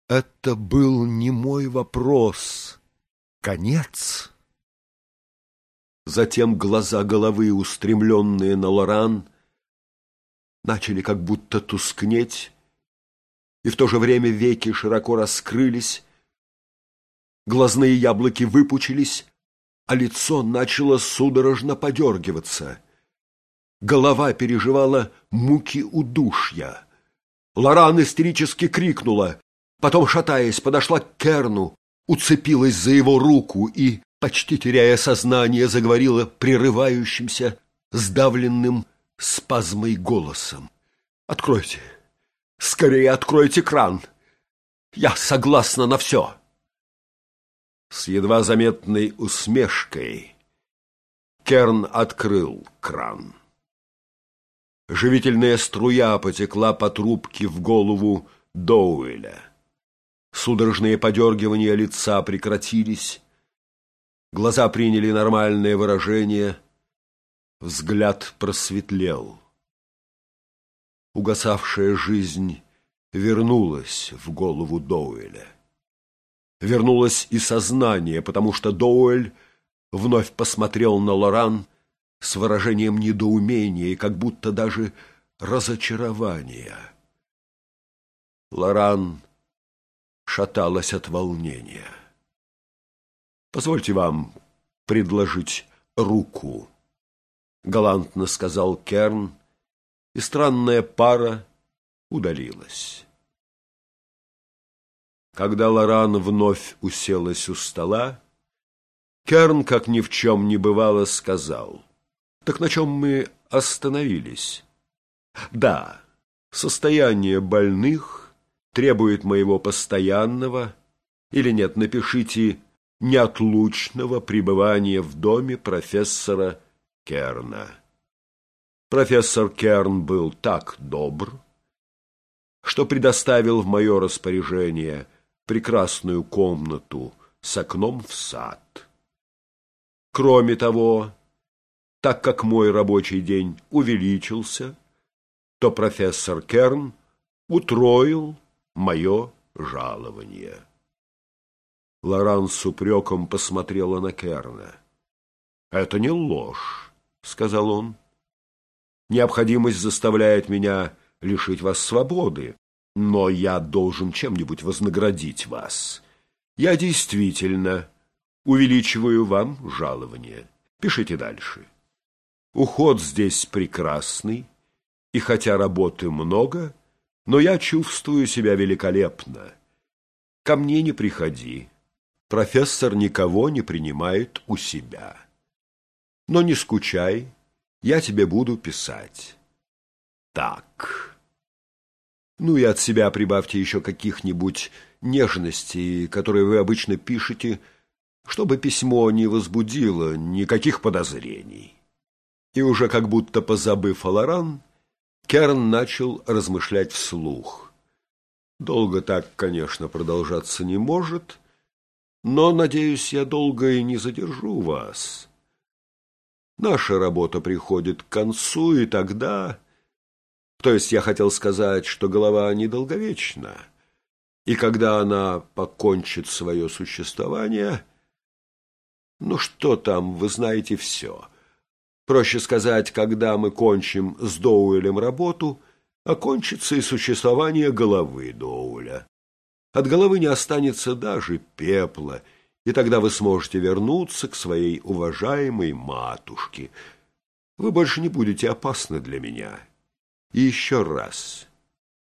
Это был не мой вопрос. Конец? Затем глаза головы, устремленные на Лоран, начали как будто тускнеть, и в то же время веки широко раскрылись, глазные яблоки выпучились, а лицо начало судорожно подергиваться. Голова переживала муки удушья. Лоран истерически крикнула, потом, шатаясь, подошла к Керну, уцепилась за его руку и, почти теряя сознание, заговорила прерывающимся, сдавленным спазмой голосом. «Откройте! Скорее откройте кран! Я согласна на все!» С едва заметной усмешкой Керн открыл кран. Живительная струя потекла по трубке в голову Доуэля. Судорожные подергивания лица прекратились, глаза приняли нормальное выражение, взгляд просветлел. Угасавшая жизнь вернулась в голову Доуэля. Вернулось и сознание, потому что Доуэль вновь посмотрел на Лоран с выражением недоумения и как будто даже разочарования. Лоран шаталась от волнения. «Позвольте вам предложить руку», — галантно сказал Керн, и странная пара удалилась. Когда Лоран вновь уселась у стола, Керн, как ни в чем не бывало, сказал: «Так на чем мы остановились?» «Да, состояние больных требует моего постоянного, или нет, напишите, неотлучного пребывания в доме профессора Керна». Профессор Керн был так добр, что предоставил в мое распоряжение прекрасную комнату с окном в сад. Кроме того, так как мой рабочий день увеличился, то профессор Керн утроил мое жалование. Лоран с упреком посмотрела на Керна. «Это не ложь», — сказал он. «Необходимость заставляет меня лишить вас свободы, но я должен чем-нибудь вознаградить вас. Я действительно увеличиваю вам жалование. Пишите дальше. Уход здесь прекрасный, и хотя работы много, но я чувствую себя великолепно. Ко мне не приходи. Профессор никого не принимает у себя. Но не скучай, я тебе буду писать. Так. Ну и от себя прибавьте еще каких-нибудь нежностей, которые вы обычно пишете, чтобы письмо не возбудило никаких подозрений». И уже как будто позабыв о Лоран, Керн начал размышлять вслух. «Долго так, конечно, продолжаться не может, но, надеюсь, я долго и не задержу вас. Наша работа приходит к концу, и тогда... То есть я хотел сказать, что голова недолговечна, и когда она покончит свое существование... Ну что там, вы знаете все. Проще сказать, когда мы кончим с Доуэлем работу, окончится и существование головы Доуэля. От головы не останется даже пепла, и тогда вы сможете вернуться к своей уважаемой матушке. Вы больше не будете опасны для меня. И еще раз,